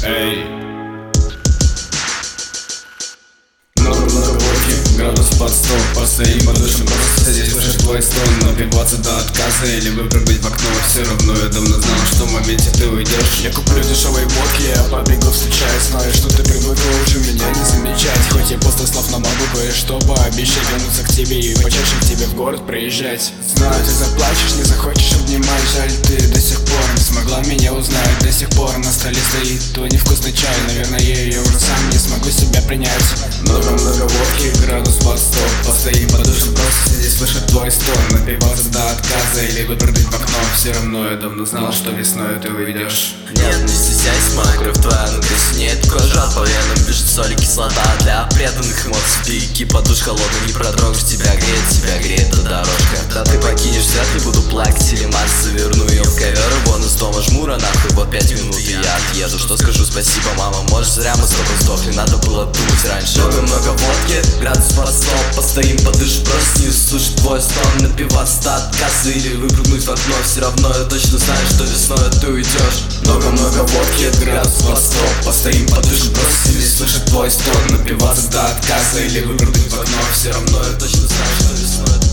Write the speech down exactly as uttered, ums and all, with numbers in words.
Эй. Много-много водки, градус под сто. Постоим по душам, просто здесь слышишь твой стон. Напиваться до отказа или выпрыгнуть в окно. Все равно я давно знал, что в моменте ты уйдешь. Я куплю дешевые водки, я побегу встречать. Знаю, что ты привыкла уже меня не замечать. Хоть я после слов, но могу кое-что пообещать. Вернуться к тебе и почаще к тебе в город приезжать. Знаю, ты заплачешь, не захочешь обнимать. Жаль, ты до сих пор не смогла меня узнать. До сих пор на столе стоит твой невкусный чай. Наверное, я уже сам не смогу себя принять. Много-много водки, градус под сто. Постоим по душам, просто здесь слышит твой стон. Напиваться до отказа или выпрыгнуть в окно. Все равно я давно знал, что весной ты уйдешь. Нет, не стесняйся, моя кровь твоя на краснеет. Кожа по венам, бежит соль и кислота. Для преданных эмоций пики, подуш холодный, не продрогнешь. Тебя греет, тебя греет эта дорожка. Когда ты покинешь, вряд ли буду плакать или маться. Заверну ее в ковер и вон из дома жмура. Нахуй, вот пять минут и я отъеду. Что скажу, спасибо, мама, может зря мы с тобой сдохли. Надо было думать раньше. Много-много водки, градус под сто. Постоим, подышь, просто не услышь твой стон. Напиваться до отказа или выпрыгнуть в окно. Все равно я точно знаю, что весной ты уйдешь. Много-много водки, градус под сто. Постоим, подышь, просто здесь слышит твой стон. Напиваться до отказа или выпрыгнуть в окно. Все равно я точно знаю, что весной